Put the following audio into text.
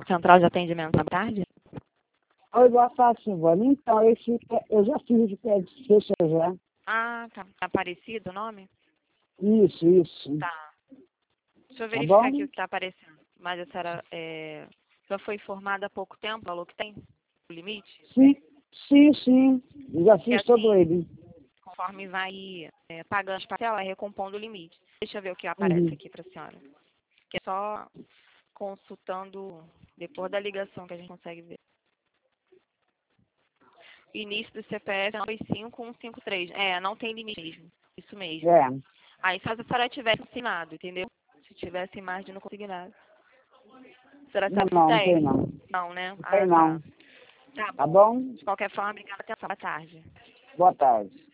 central de atendimento da tarde? Oi, boa tarde, Silvana. Então, eu já fiz de pé de fecha já. Ah, tá. Tá Aparecido o nome? Isso. Tá. Deixa eu Tá verificar bom? aqui o que está aparecendo. Mas a senhora já foi informada há pouco tempo, falou que tem o limite? Sim. Eu já E fiz todo assim, ele. conforme vai pagando as parcelas, vai recompondo o limite. Deixa eu ver o que aparece Uhum. aqui para a senhora. Que é só consultando depois da ligação que a gente consegue ver. Início do CPF é 95153. Não tem limite mesmo. Isso mesmo. É. Aí só se a senhora tivesse assinado, entendeu? Se tivesse imagem, não consegui nada. A senhora sabe se Não tem tem? não. Não, né? Não tem Ah, tá. não. Tá Tá bom. bom? De qualquer forma, obrigada. Atenção. Boa tarde. Boa tarde.